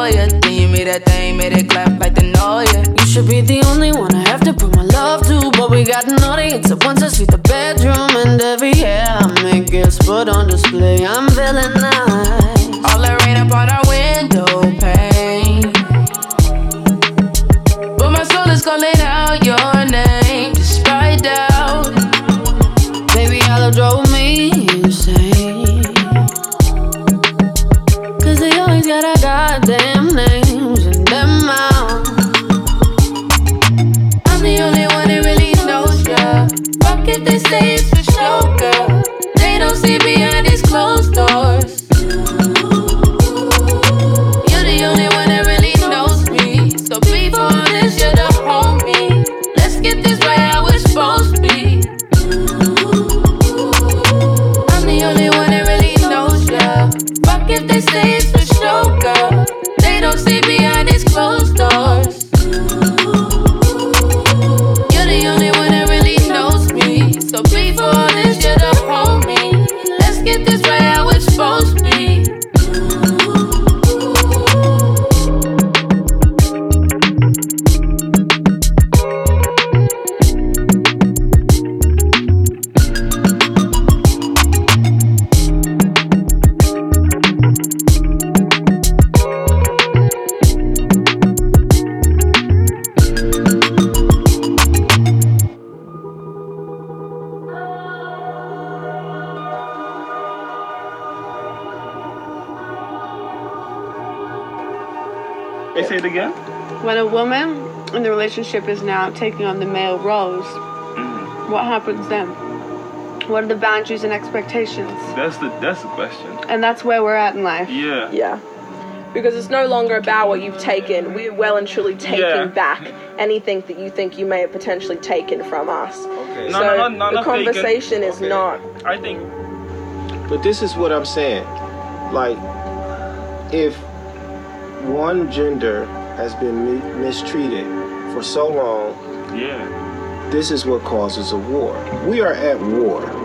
ya. Then you made that thing, made it clap like the Noya. You should be the only one I have to prove my love to, but we got an audience that wants to see the bedroom. And every year I make gifts put on display. I'm feeling nice. All the rain upon our window pane, but my soul is calling out your name despite doubt. Baby, all that drove me insane, 'cause they always got our goddamn names in their mouth. I'm the only one that really knows ya. Fuck if they say it's for show, girl. They don't see behind these closed doors. You're the only one that really knows me, so before this, you're the homie. Let's get this right how it's supposed to be. I'm the only one that really knows ya. Fuck if they say it's for show, girl. They don't see behind these closed doors. You're the only one that really knows me, so before this, you're the homie. Let's get this right how it's supposed to be. Hey, say it again. When a woman in the relationship is now taking on the male roles, what happens then? What are the boundaries and expectations? That's the question. And that's where we're at in life. Yeah. Yeah. Because it's no longer about what you've taken. We're well and truly taking back anything that you think you may have potentially taken from us. Okay. So the conversation is not. I think. But this is what I'm saying. Like, if one gender has been mistreated for so long, Yeah. this is what causes a war. We are at war.